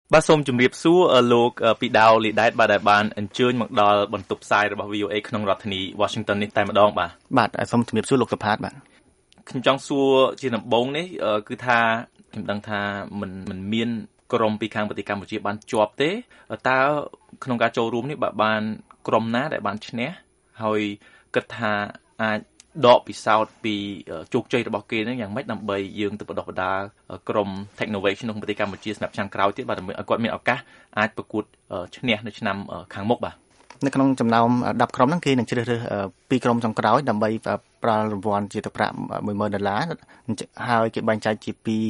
បាទសូមជម្រាបសួរលោកពីដៅលីដែតបាទដែលបានអញ្ជើញមកដល់បន្ទប់ផ្សាយរបស់ VOA ក្នុងរដ្ឋធានី Washington នេះតែម្ដងបាទសូមជម្រាបសួរលោកសុផាតបាទខ្ញុំចង់សួរជាដំបូងនេះគឺថាខ្ញុំដឹងថាមិនមានក្រុមពីខាងប្រទេសកម្ពុជាបានជាប់ទេតើក្នុងការចូលរួមនេះបានក្រុមណាដែលបានឈ្នះហើយគិតថាអាចដកពិសោធន៍ពីជោគជ័យរបស់គេនឹងយ៉ាងម៉េចដើម្បីយើងទៅបដិបដាក្រុម Technovation ក្នុងប្រទេសកម្ពុជាសម្រាប់ឆ្នាំក្រោយទៀតបាទដើម្បីឲ្យគាត់មានឱកាសអាចប្រកួតឈ្នះនៅឆ្នាំខាងមុខបាទនៅក្នុងចំណោម10ក្រុមហ្នឹងគេនឹងជ្រើសរើស2ក្រុមចុងក្រោយដើម្បីផ្ដល់រង្វាន់ជាទឹកប្រាក់$10,000ហើយគេបែងចែកជា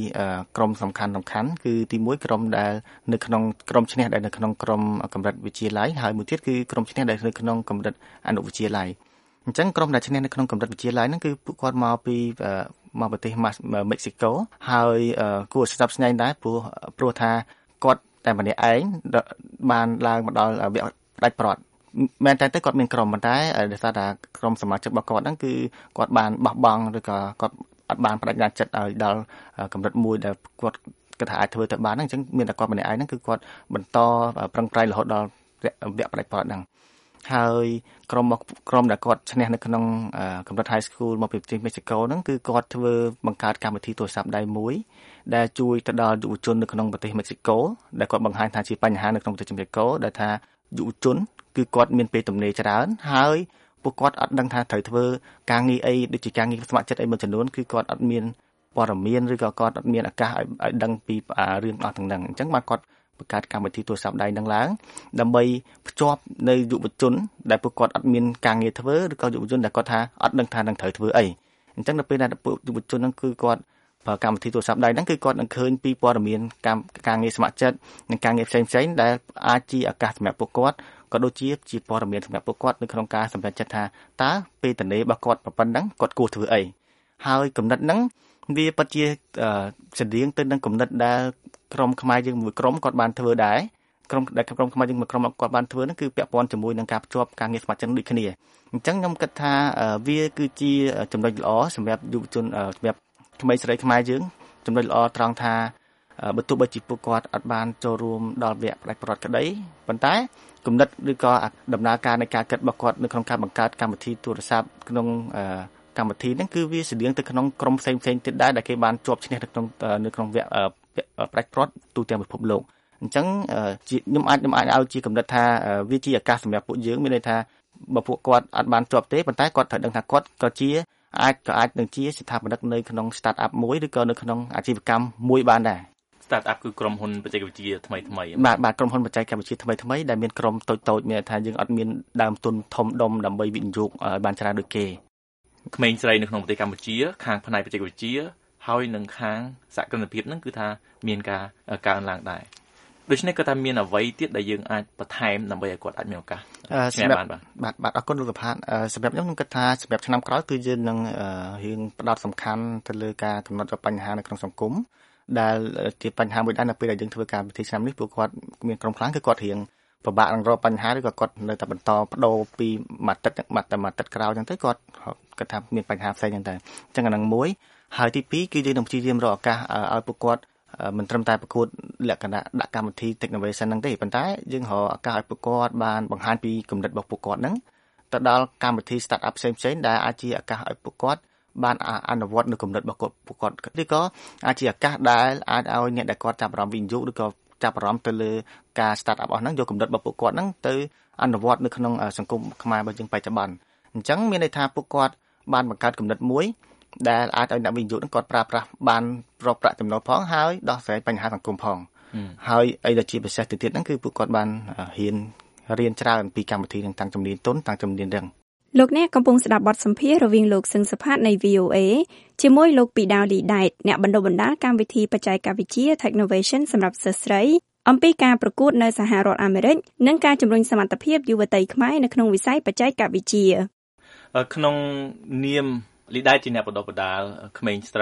2ក្រុមសំខាន់គឺទី1ក្រុមដែលនៅក្នុងក្រុមឈ្នះដែលនៅក្នុងក្រុមកម្រិតវិទ្យាល័យហើយមួយទៀតគឺក្រុមឈ្នះដែលនៅក្នុងកម្រិតអនុវិទ្យាល័យអញ្ចឹងក្រុមដែលឈ្នះនៅក្នុងកម្រិតវិទ្យាល័យហ្នឹងគឺពួកគាត់មកពីប្រទេសមិចស៊ីកូហើយគួរស្ដាប់ស្ញែងដែរព្រោះថាគាត់តែម្នាក់ឯងបានឡើងមកដល់វគ្គផ្ដាច់ប្រត់មែនតើគាត់មានក្រុមប៉ុន្តែដោយសារតែក្រុមសមាជិករបស់គាត់ហ្នឹងគឺគាត់បានបោះបង់ឬក៏គាត់អត់បានបដិញ្ញាចិត្តឲ្យដល់កម្រិតមួយដែលគាត់គិតថាអាចធ្វើទៅបានហ្នឹងអញ្ចឹងមានតែគាត់ម្នាក់ឯងហ្នឹងគឺគាត់បន្តប្រឹងប្រែងរហូតដល់វគ្គផ្ដាច់ប្រត់ហ្នឹងហើយក្រុមដែលគាត់ឈ្នះនៅក្នុងកម្រិត High School មកពីប្រទេសមិចស៊ីកូហ្នឹងគឺគាត់ធ្វើបង្កើតកម្មវិធីទូរស័ព្ទដៃមួយដែលជួយទៅដល់យុវជននៅក្នុងប្រទេសមិចស៊ីកូដែលគាត់បង្ហាញថាជាបញ្ហានៅក្នុងប្រទេសមិចស៊ីកូដែលថាយុវជនគឺគាត់មានពេលទំនេរច្រើនហើយពួកគាត់អត់ដឹងថាត្រូវធ្វើការងារអីដូចជាការងារស្ម័គ្រចិត្តអីមួយចំនួនគឺគាត់អត់មានព័ត៌មានឬក៏គាត់អត់មានឱកាសឲ្យដឹងពីរឿងអស់ទាំងហ្នឹងអញ្ចឹងគាត់បង្កើតកម្មវិធីទូរស័ព្ទដៃនឹងឡើងដើម្បីភ្ជាប់នៅយុវជនដែលពួកគាត់អត់មានការងារធ្វើឬក៏យុវជនដែលគាត់ថាអត់ដឹងថានឹងត្រូវធ្វើអីអញ្ចឹងនៅពេលដែលយុវជនហ្នឹងគឺគាត់ប្រើកម្មវិធីទូរស័ព្ទដៃហ្នឹងគឺគាត់នឹងឃើញពីព័ត៌មានការងារស្ម័គ្រចិត្តនិងការងារផ្សេងៗដែលអាចជាឱកាសសម្រាប់ពួកគាត់ក៏ដូចជាព័ត៌មានសម្រាប់ពួកគាត់នៅក្នុងការសម្រេចចិត្តថាតើពេលតនេរបស់គាត់ប៉ុណ្ណឹងគាត់គួរធ្វើអីហើយគំនិតហ្នឹងវាពិតជាស្តៀងទៅនឹងគំនិតដែលក្រុមខ្មែរយើងមួយក្រុមគាត់បានធ្វើដែរក្រុមខ្មែរយើងមួយក្រុមគាត់បានធ្វើហ្នឹងគឺពាក់ព័ន្ធជាមួយនឹងការភ្ជាប់ការងារស្ម័គ្រចិត្តដូចគ្នាអញ្ចឹងខ្ញុំគិតថាវាគឺជាចំណុចល្អសម្រាប់យុវជនសម្រាប់ក្មេងស្រីខ្មែរយើងចំណុចល្អត្រង់ថាបើទោះបីជាពួកគាត់អត់បានចូលរួមដល់វគ្គផ្ដាច់ប្រវត្តិក្តីប៉ុន្តែគំនិតឬក៏ដំណើរការនៃការគិតរបស់គាត់នៅក្នុងការបង្កើតកម្មវិធីទូរស័ព្ទក្នុងកម្មវិធីហ្នឹងគឺវាស្តៀងទៅក្នុងក្រុមផ្សេងទៀតដែរដែលគេបានជាប់ឈ្នះនៅក្នុងវគ្គផ្ដាច់ប្រត់ទូទាំងពិភពលោកអញ្ចឹងខ្ញុំអាចឲ្យជាគំនិតថាវាជាឱកាសសម្រាប់ពួកយើងមានន័យថាបើពួកគាត់អត់បានជាប់ទេប៉ុន្តែគាត់ត្រូវដឹងថាគាត់ក៏អាចនឹងជាស្ថាបនិកនៅក្នុង start up មួយឬក៏នៅក្នុងអាជីវកម្មមួយបានដែរ Start up គឺក្រុមហ៊ុនបច្ចេកវិទ្យាថ្មីបាទក្រុមហ៊ុនបច្ចេកវិទ្យាថ្មីដែលមានក្រុមតូចមានថាយើងអត់មានដើមទុនធំដុំដើម្បីវិនិយោគឲ្យបានច្រើនដូចគេក្មេងស្រីនៅក្នុងប្រទេសកម្ពុជាខាងផ្នែកបច្ចេកវិទ្យាហើយនឹងខាងសហគ្រិនភាពហ្នឹងគឺថាមានការកើនឡើងដែរដូច្នេះក៏ថាមានអ្វីទៀតដែលយើងអាចបន្ថែមដើម្បីឲ្យគាត់អាចមានឱកាសឈ្នះបានបាទអរគុណលោកសុផាតសម្រាប់ខ្ញុំគិតថាសម្រាប់ឆ្នាំក្រោយគឺយើងនឹងរៀងផ្ដោតសំខាន់ទៅលើការកំណត់បញ្ហានៅក្នុងសង្គមដែលជាបញ្ហាមួយដែរនៅពេលដែលយើងធ្វើការវិធីឆ្នាំនេះពួកគាត់មានក្រុមខ្លាំងគឺគាត់រៀងពិបាកនឹងរកបញ្ហាឬក៏គាត់នៅតែបន្តបដូរពីមួយទឹកក្រោយអញ្ចឹងទៅគាត់គាត់ថាមានបញ្ហាផ្សេងអញ្ចឹងអានឹងមួយហើយទី2គឺយើងនឹងព្យាយាមរកឱកាសឲ្យពួកគាត់មិនត្រឹមតែប្រកួតលក្ខណៈដាក់កម្មវិធី Technovation ហ្នឹងទេប៉ុន្តែយើងរកឱកាសឲ្យពួកគាត់បានបង្ហាញពីគំនិតរបស់ពួកគាត់ហ្នឹងទៅដល់កម្មវិធី Start up ផ្សេងៗដែលអាចជាឱកាសឲ្យពួកគាត់បានអនុវត្តនៅគំនិតរបស់ពួកគាត់ឬក៏អាចជាឱកាសដែលអាចឲ្យអ្នកដែលគាត់ចាប់អារម្មណ៍វិនិយោគឬក៏ចាប់អារម្មណ៍ទៅលើការ Start up អស់ហ្នឹងយកគំនិតរបស់ពួកគាត់ហ្នឹងទៅអនុវត្តនៅក្នុងសង្គមខ្មែររបស់យើងបច្ចុប្បន្នអញ្ចឹងមានន័យថាពួកគាត់បានបង្កើតគំនិតមួយដែលអាចឲ្យអ្នកវិនិយោគហ្នឹងគាត់ប្រើប្រាស់បានប្រកប្រាក់ចំណូលផងហើយដោះស្រាយបញ្ហាសង្គមផងហើយអីដែលជាពិសេសទៅទៀតហ្នឹងគឺពួកគាត់បានរៀនច្រើនពីកម្មវិធីទាំងជំនាញទុនទាំងជំនាញរឹងលោកអ្នកកំពុងស្ដាប់បទសម្ភាសន៍រវាងលោកសឹងសុផាតនៃ VOA ជាមួយលោកពីដាវលីដែតអ្នកបណ្ដុះបណ្ដាលកម្មវិធីបច្ចេកវិទ្យា Technovation សម្រាប់សិស្សស្រីអំពីការប្រកួតនៅសហរដ្ឋអាមេរិកនិងការជំរុញសមត្ថភាពយុវតីខ្មែរនៅក្នុងវិស័យបច្ចេកវិទ្យាក្នុងនាមលីដែតជាអ្នកបណ្ដុះបណ្ដាលក្មេងស្រី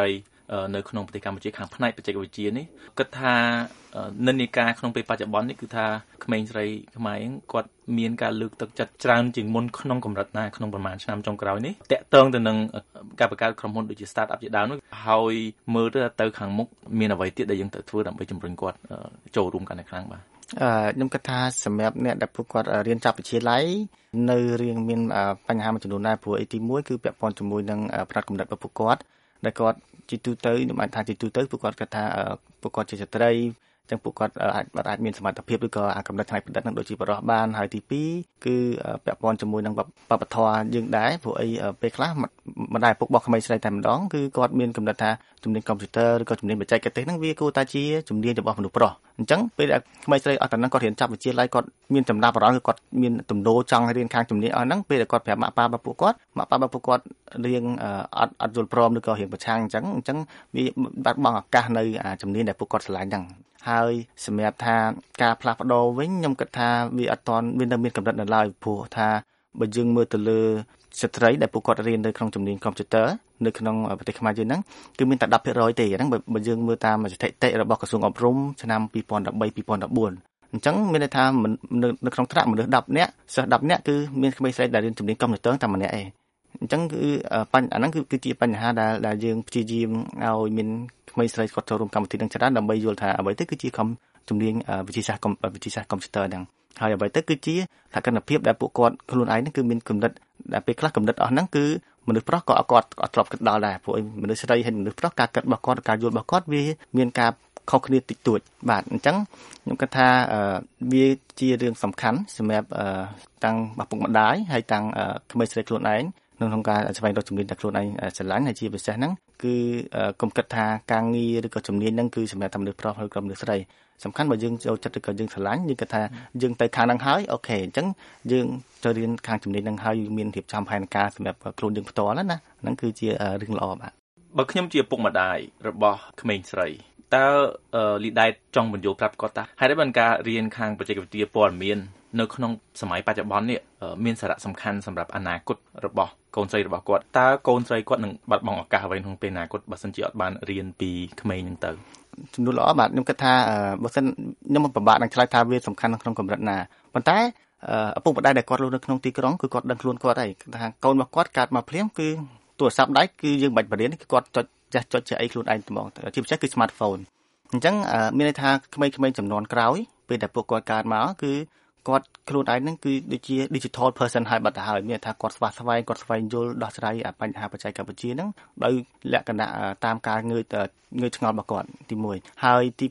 នៅក្នុងប្រទេសកម្ពុជាខាងផ្នែកបច្ចេកវិទ្យានេះគិតថានិន្នាការក្នុងពេលបច្ចុប្បន្ននេះគឺថាក្មេងស្រីខ្មែរគាត់មានការលើកទឹកចិត្តច្រើនជាងមុនក្នុងកម្រិតណាក្នុងប្រហែលឆ្នាំចុងក្រោយនេះតាក់ទងទៅនឹងការបង្កើតក្រុមហ៊ុនដូចជា Startup ជាដើមនោះហើយមើលទៅខាងមុខមានអ្វីទៀតដែលយើងត្រូវធ្វើដើម្បីជំរុញគាត់ចូលរួមកាន់តែខ្លាំងបាទខ្ញុំគិតថាសម្រាប់អ្នកដែលពួកគាត់រៀនចាប់វិទ្យាល័យនៅរៀងមានបញ្ហាមួយចំនួនដែរព្រោះទី1គឺពាក់ព័ន្ធជាមួយនឹងផ្នែកកំណត់របស់ពួកគាត់ដែលគាត់ជាទូទៅខ្ញុំអាចថាជាទូទៅពួកគាត់គិតថាពួកគាត់ជាស្ត្រីចឹងពួកគាត់អាចមានសមត្ថភាពឬក៏កំណត់ផ្នែកប្រឌិតនឹងដូចជាបរិះបានហើយទី2គឺពាក់ព័ន្ធជាមួយនឹងបព្វធម៌យើងដែរព្រោះពេលខ្លះមិនដែរពុករបស់ក្មេងស្រីតែម្ដងគឺគាត់មានកំណត់ថាជំនាញកុំព្យូទ័រឬក៏ជំនាញបច្ចេកទេសហ្នឹងវាគួរតែជាជំនាញរបស់មនុស្សប្រុសអញ្ចឹងពេលដែលក្មេងស្រីអត់តែនឹងគាត់រៀនចាប់វិទ្យាល័យគាត់មានចំណាប់អារម្មណ៍គឺគាត់មានទំនោរចង់រៀនខាងជំនាញអស់ហ្នឹងពេលដែលគាត់ប្រាប់ម៉ាក់ប៉ារបស់ពួកគាត់រៀងអត់យល់ព្រមឬក៏រៀងប្រឆាំងអញ្ចឹងវាបាត់បង់ឱកាសនៅជំនាញដែលពួកគាត់ឆ្លាញ់ហ្នឹងហើយសម្រាប់ថាការផ្លាស់ប្ដូរវិញខ្ញុំគិតថាវាអត់ទាន់មានកម្រិតនៅឡើយព្រោះថាបើយើងមើលទៅលើស្ត្រីដែលពួកគាត់រៀននៅក្នុងជំនាញកុំព្យូទ័រនៅក្នុងប្រទេសខ្មែរយើងហ្នឹងគឺមានតែ 10% ទេហ្នឹងបើយើងមើលតាមស្ថិតិរបស់ក្រសួងអប់រំឆ្នាំ2013-2014អញ្ចឹងមានន័យថានៅក្នុងថ្នាក់មនុស្ស10នាក់សិស្ស10នាក់គឺមានក្មេងស្រីដែលរៀនជំនាញកុំព្យូទ័រតែម្នាក់ឯងអញ្ចឹងគឺអាហ្នឹងគឺជាបញ្ហាដែលយើងព្យាយាមឲ្យមានក្មេងស្រីគាត់ចូលរួមកម្មវិធីនឹងច្រើនដើម្បីយល់ថាអ្វីទៅគឺជាជំនាញវិទ្យាសាស្ត្រកុំព្យូទ័រហ្នឹងហើយអ្វីទៅគឺជាសកម្មភាពដែលពួកគាត់ខ្លួនឯងហ្នឹងគឺមានកំណត់ដែលពេលខ្លះកំណត់អស់ហ្នឹងគឺមនុស្សប្រុសក៏គាត់អត់ធ្លាប់គិតដល់ដែរព្រោះមនុស្សស្រីហើយមនុស្សប្រុសការគិតរបស់គាត់ការយល់របស់គាត់វាមានការខុសគ្នាតិចតួចបាទអញ្ចឹងខ្ញុំគិតថាវាជារឿងសំខាន់សម្រាប់តាំងឪពុកម្ដាយហើយតាំងក្មេងស្រីខ្លួនឯងក្នុងការស្វែងរកជំនាញដែលខ្លួនឯងស្រឡាញ់ហើយជាពិសេសហ្នឹងគឺកុំគិតថាការងារឬក៏ជំនាញហ្នឹងគឺសម្រាប់តែមនុស្សប្រុសឬក៏មនុស្សស្រីសំខាន់បើយើងចូលចិត្តឬក៏យើងស្រឡាញ់យើងគិតថាយើងទៅខាងហ្នឹងហើយអូខេអញ្ចឹងយើងទៅរៀនខាងជំនាញហ្នឹងហើយមានរៀបចំផែនការសម្រាប់ខ្លួនយើងផ្ទាល់ណាហ្នឹងគឺជារឿងល្អបាទបើខ្ញុំជាឪពុកម្ដាយរបស់ក្មេងស្រីតើលីដែតចង់បញ្យល់ប្រាប់គាត់ថាហេតុអីបានការរៀនខាងបច្ចេកវិទ្យាព័ត៌មាននៅក្នុងសម័យបច្ចុប្បន្ននេះមានសារៈសំខាន់សម្រាប់អនាគតរបស់កូនស្រីរបស់គាត់តើកូនស្រីគាត់នឹងបាត់បង់ឱកាសអ្វីក្នុងពេលអនាគតបើសិនជាអត់បានរៀនពីក្មេងហ្នឹងទៅចំនួនល្អបាទខ្ញុំគិតថាបើសិនខ្ញុំមិនពិបាកនឹងឆ្លើយថាវាសំខាន់ក្នុងកម្រិតណាប៉ុន្តែឪពុកម្ដាយដែលគាត់រស់នៅក្នុងទីក្រុងគឺគាត់ដឹងខ្លួនគាត់ហើយថាកូនរបស់គាត់កើតមកភ្លាមគឺទូរស័ព្ទដៃគឺយើងបាច់បរៀនគឺគាត់ចុចជាអីខ្លួនឯងត្មងជាពិសេសគឺ smartphone អញ្ចឹងមានន័យថាក្មេងៗចំនួនក្រោយពេលដែលពួកគាត់កើតមកគឺគាត់ខ្លួនឯងហ្នឹងគឺដូចជា digital person ហើយបាត់ទៅហើយមានថាគាត់ស្វះស្វែងគាត់ស្វែងយល់ដោះស្រាយបញ្ហាបច្ចេកវិទ្យាហ្នឹងដោយលក្ខណៈតាមការងើយឆ្ងល់របស់គាត់ទី1ហើយទី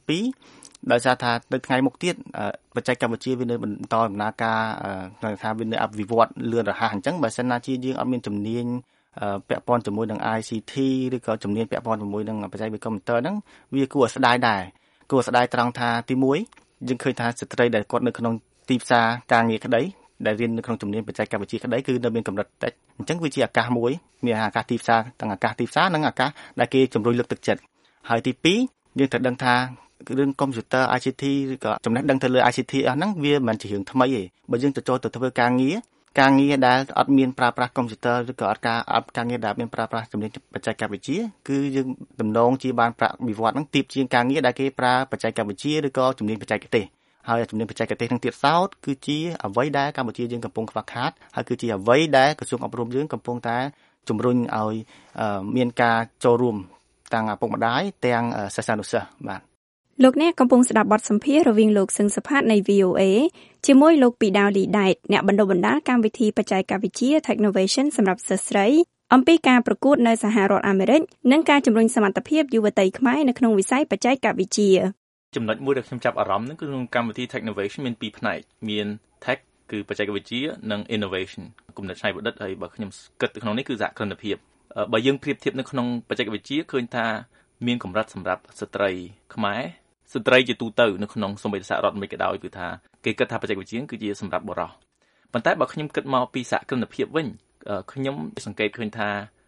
2ដោយសារថានៅថ្ងៃមុខទៀតបច្ចេកវិទ្យាវានៅបន្តដំណើរការថាវានៅអភិវឌ្ឍលឿនរហ័សអញ្ចឹងបើសិនណាជាយើងអត់មានជំនាញពាក់ព័ន្ធជាមួយនឹង ICT ឬក៏ជំនាញពាក់ព័ន្ធជាមួយនឹងបច្ចេកវិទ្យាកុំព្យូទ័រហ្នឹងវាគួរស្ដាយដែរគួរស្ដាយត្រង់ថាទី1យើងឃើញថាស្ត្រីដែលគាត់នៅក្នុងទីផ្សារការងារក្តីដែលរៀននៅក្នុងជំនាញបច្ចេកវិទ្យាក្តីគឺនៅមានកម្រិតតិចអញ្ចឹងវាជាឱកាសមួយមានឱកាសទីផ្សារទាំងឱកាសទីផ្សារនិងឱកាសដែលគេជំរុញលើកទឹកចិត្តហើយទី2យើងត្រូវដឹងថារឿងកុំព្យូទ័រ ICT ឬក៏ចំណេះដឹងទៅលើ ICT អស់ហ្នឹងវាមិនជារឿងថ្មីទេបើយើងទៅចូលទៅធ្វើការងារដែលអត់មានប្រើប្រាស់កុំព្យូទ័រឬក៏អត់ការងារដែលមានប្រើប្រាស់ជំនាញបច្ចេកវិទ្យាគឺយើងទំនងជាបានប្រាក់វិវត្តហ្នឹងទាបជាងការងារដែលគេប្រើបច្ចេកវិទ្យាឬក៏ជំនាញបច្ចេកទេសហើយជំនាញបច្ចេកទេសនឹងទៀតសោតគឺជាអ្វីដែលកម្ពុជាយើងកំពុងខ្វះខាតហើយគឺជាអ្វីដែលក្រសួងអប់រំយើងកំពុងតែជំរុញឲ្យមានការចូលរួមទាំងឪពុកម្ដាយទាំងសិស្សានុសិស្សបាទលោកអ្នកកំពុងស្ដាប់បទសម្ភាសន៍រវាងលោកសឹងសុផាតនៃ VOA ជាមួយលោកពីដាវលីដែតអ្នកបណ្ដុះបណ្ដាលកម្មវិធីបច្ចេកវិទ្យា Technovation សម្រាប់សិស្សស្រីអំពីការប្រកួតនៅសហរដ្ឋអាមេរិកនិងការជំរុញសមត្ថភាពយុវតីខ្មែរនៅក្នុងវិស័យបច្ចេកវិទ្យាចំណុចមួយដែលខ្ញុំចាប់អារម្មណ៍ហ្នឹងគឺក្នុងកម្មវិធី Technovation មាន2ផ្នែកមាន Tech គឺបច្ចេកវិទ្យានិង Innovation គំនិតច្នៃប្រឌិតហើយបើខ្ញុំគិតទៅក្នុងនេះគឺសហគ្រិនភាពបើយើងប្រៀបធៀបនៅក្នុងបច្ចេកវិទ្យាឃើញថាមានកម្រិតសម្រាប់ស្ត្រីខ្មែរស្ត្រីជាទូទៅនៅក្នុងសមាជិកសហរដ្ឋអាមេរិកក៏ដោយគឺថាគេគិតថាបច្ចេកវិទ្យាគឺជាសម្រាប់បុរសប៉ុន្តែបើខ្ញុំគិតមកពីសហគ្រិនភាពវិញខ្ញុំសង្កេតឃើញថា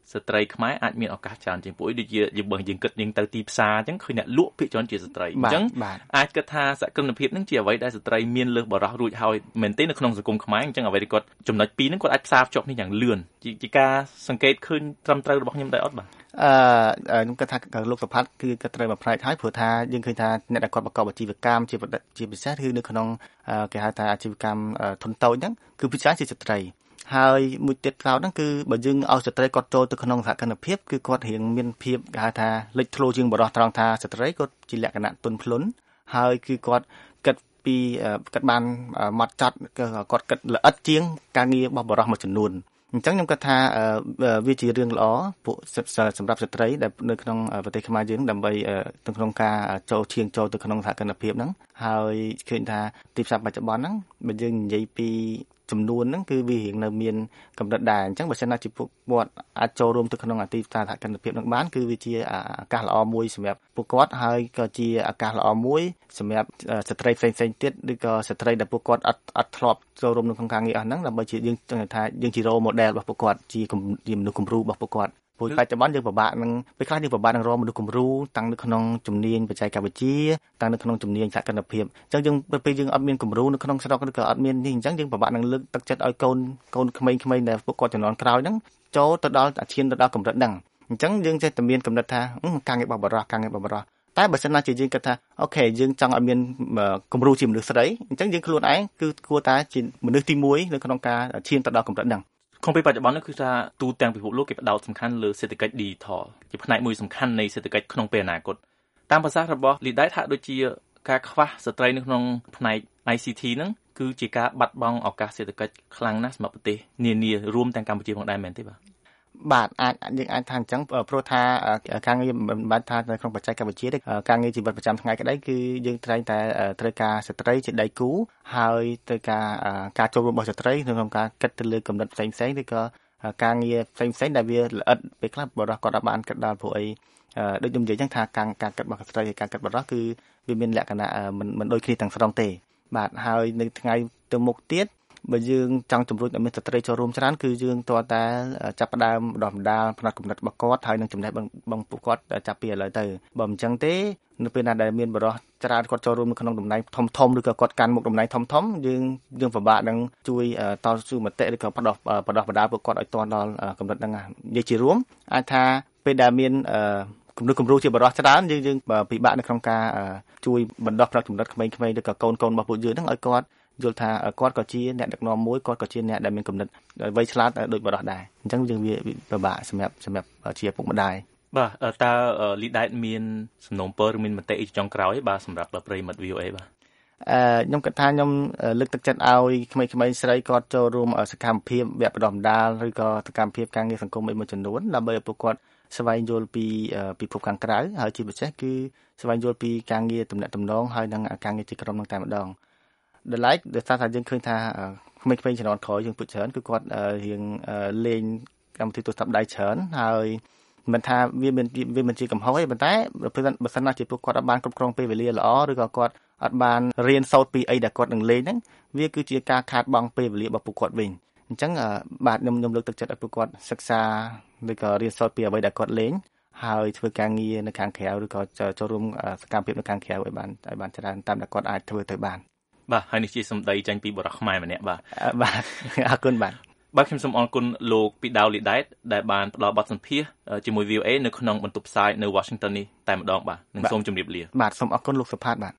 ស្ត្រីខ្មែរអាចមានឱកាសច្រើនជាងពួកដូចជាបើយើងគិតយើងទៅទីផ្សារអញ្ចឹងឃើញអ្នកលក់ភាគច្រើនជាស្ត្រីអញ្ចឹងអាចគិតថាសកម្មភាពហ្នឹងជាអ្វីដែលស្ត្រីមានលើសបរិសុទ្ធរួចហើយមែនទេនៅក្នុងសង្គមខ្មែរអញ្ចឹងអ្វីដែលគាត់ចំណុចពីរហ្នឹងគាត់អាចផ្សារភ្ជាប់នេះយ៉ាងលឿនជាការសង្កេតឃើញត្រឹមត្រូវរបស់ខ្ញុំដែរអត់បាទខ្ញុំគិតថាលោកសុផាត់គឺគាត់ត្រូវមកផ្នែកហើយព្រោះថាយើងឃើញថាអ្នកដែលគាត់ប្រកបអាជីវកម្មជាពិសេសគឺនៅក្នុងគេហៅថាអាជីវកម្មធុនតូចហ្នឹងគឺពិសេសជាស្ត្រីហើយមួយទៀតក្រោយហ្នឹងគឺបើយើងឲ្យស្ត្រីគាត់ចូលទៅក្នុងសហគ្រិនភាពគឺគាត់រៀងមានភាពគេហៅថាលេចធ្លោជាងបរិសុទ្ធត្រង់ថាស្ត្រីគាត់ជាលក្ខណៈទន់ភ្លន់ហើយគឺគាត់គិតពីគាត់បានម៉ត់ចត់គាត់គិតល្អិតជាងការងាររបស់បរិសុទ្ធមួយចំនួនអញ្ចឹងខ្ញុំគិតថាវាជារឿងល្អពួកសម្រាប់ស្ត្រីដែលនៅក្នុងប្រទេសខ្មែរយើងដើម្បីទៅក្នុងការចូលទៅក្នុងសហគ្រិនភាពហ្នឹងហើយឃើញថាទីផ្សារបច្ចុប្បន្នហ្នឹងបើយើងនិយាយពីចំនួនហ្នឹងគឺវារៀងនៅមានកម្រិតដែរអញ្ចឹងបើសិនណាជាពួកគាត់អាចចូលរួមទៅក្នុងទីផ្សារសហគ្រិនភាពហ្នឹងបានគឺវាជាឱកាសល្អមួយសម្រាប់ពួកគាត់ហើយក៏ជាឱកាសល្អមួយសម្រាប់ស្ត្រីផ្សេងៗទៀតឬក៏ស្ត្រីដែលពួកគាត់អត់ធ្លាប់ចូលរួមនៅក្នុងការងារអស់ហ្នឹងដើម្បីជាយើងថាយើងជា role model របស់ពួកគាត់ជាមនុស្សគំរូរបស់ពួកគាត់ព្រោះបច្ចុប្បន្នយើងពិបាកនឹងពេលខ្លះយើងពិបាកនឹងរកមនុស្សគំរូតាំងនៅក្នុងជំនាញបច្ចេកវិទ្យាតាំងនៅក្នុងជំនាញសហគ្រិនភាពអញ្ចឹងយើងពេលយើងអត់មានគំរូនៅក្នុងស្រុកឬក៏អត់មាននេះអញ្ចឹងយើងពិបាកនឹងលើកទឹកចិត្តឲ្យកូនក្មេងៗដែលពួកគាត់ជំនាន់ក្រោយហ្នឹងចូលទៅដល់ឈានទៅដល់កម្រិតហ្នឹងអញ្ចឹងយើងចេះតែមានកំណត់ថាការងាររបស់បរិសុទ្ធតែបើសិនណាជាយើងគិតថាអូខេយើងចង់ឲ្យមានគំរូជាមនុស្សស្រីអញ្ចឹងយើងខ្លួនឯងគឺគួរតែជាមនុស្សទី1នៅក្នុងការឈានទៅដល់កម្រិតហ្នឹងក្នុងពេលបច្ចុប្បន្ននេះគឺថាទូទាំងពិភពលោកគេផ្ដោតសំខាន់លើសេដ្ឋកិច្ច Digital ជាផ្នែកមួយសំខាន់នៃសេដ្ឋកិច្ចក្នុងពេលអនាគតតាមប្រសាសន៍របស់លីដែតហាក់ដូចជាការខ្វះស្ត្រីនៅក្នុងផ្នែក ICT ហ្នឹងគឺជាការបាត់បង់ឱកាសសេដ្ឋកិច្ចខ្លាំងណាស់សម្រាប់ប្រទេសនានារួមទាំងកម្ពុជាផងដែរមែនទេបាទយើងអាចថាអញ្ចឹងព្រោះថាការងារមិនបាច់ថានៅក្នុងបច្ចេកវិទ្យាទេការងារជីវិតប្រចាំថ្ងៃក្តីគឺយើងតែត្រូវការស្ត្រីជាដៃគូហើយត្រូវការចូលរួមរបស់ស្ត្រីក្នុងការគិតទៅលើកំណត់ផ្សេងៗឬក៏ការងារផ្សេងៗដែលវាល្អិតពេលខ្លះបរិសុទ្ធគាត់បានគិតដល់ព្រោះអីដូចខ្ញុំនិយាយអញ្ចឹងថាការគិតរបស់ស្ត្រីហើយការគិតបរិសុទ្ធគឺវាមានលក្ខណៈមិនដូចគ្នាទាំងស្រុងទេបាទហើយនៅថ្ងៃទៅមុខទៀតបើយើងចង់ជំរុញឲ្យមានស្ត្រីចូលរួមច្រើនគឺយើងតើតែចាប់ផ្ដើមម្ដងផ្នែកកំណត់របស់គាត់ហើយនឹងចំណេះបងពួកគាត់ចាប់ពីឥឡូវទៅបើមិនអញ្ចឹងទេនៅពេលណាដែលមានបរិសុទ្ធច្រើនគាត់ចូលរួមនៅក្នុងតំណែងធំឬក៏គាត់កាន់មុខតំណែងធំយើងពិបាកនឹងជួយតស៊ូមតិឬក៏បដោះបដាពួកគាត់ឲ្យទាន់ដល់កម្រិតហ្នឹងនិយាយជារួមអាចថាពេលដែលមានគំរូជាបរិសុទ្ធច្រើនយើងពិបាកនៅក្នុងការជួយបណ្ដោះផ្នែកកម្រិតក្មេងៗឬក៏កូនរបស់ពួកយើងហ្នឹងឲ្យគាត់យល់ថាគាត់ក៏ជាអ្នកដឹកនាំមួយគាត់ក៏ជាអ្នកដែលមានគំនិតវៃឆ្លាតដូចបរិសុទ្ធដែរអញ្ចឹងយើងវាពិបាកសម្រាប់ជាពុកម្ដាយបាទតើលីដែតមានសំណូមពរឬមានមតិចុងក្រោយបាទសម្រាប់ប្រិយមិត្ត VOA បាទខ្ញុំគិតថាខ្ញុំលើកទឹកចិត្តឲ្យក្មេងៗស្រីគាត់ចូលរួមសកម្មភាពវគ្គបណ្ដុះបណ្ដាលឬក៏សកម្មភាពការងារសង្គមមួយចំនួនដើម្បីឲ្យពួកគាត់ស្វែងយល់ពីពិភពខាងក្រៅហើយជាពិសេសគឺស្វែងយល់ពីការងារទំនាក់ទំនងហើយនិងការងារជាក្រុមនឹងតែម្ដងដោយឡែកដោយសារថាយើងឃើញថាក្មេងៗជំនាន់ក្រោយយើងពុតច្រើនគឺគាត់រៀងលេងកម្មវិធីទូរស័ព្ទដៃច្រើនហើយមិនថាវាមិនជាកំហុសទេប៉ុន្តែបើសិនណាជាពួកគាត់អត់បានគ្រប់គ្រងពេលវេលាល្អឬក៏គាត់អត់បានរៀនសូត្រពីអីដែលគាត់នឹងលេងហ្នឹងវាគឺជាការខាតបង់ពេលវេលារបស់ពួកគាត់វិញអញ្ចឹងបាទខ្ញុំលើកទឹកចិត្តឲ្យពួកគាត់សិក្សាឬក៏រៀនសូត្រពីអ្វីដែលគាត់លេងហើយធ្វើការងារនៅខាងក្រៅឬក៏ចូលរួមសកម្មភាពនៅខាងក្រៅឲ្យបានច្រើនតាមដែលគាត់អាចធ្វើទៅបានបាទហើយនេះជាសម្ដីចាញ់ពីបរិសុទ្ធខ្មែរម្នាក់បាទអរគុណបាទខ្ញុំសូមអរគុណលោកពីដាវលីដែតដែលបានផ្ដល់បទសម្ភាសន៍ជាមួយ VOA នៅក្នុងបន្ទប់ផ្សាយនៅ Washington នេះតែម្ដងបាទនិងសូមជម្រាបលាបាទសូមអរគុណលោកសុផាតបាទ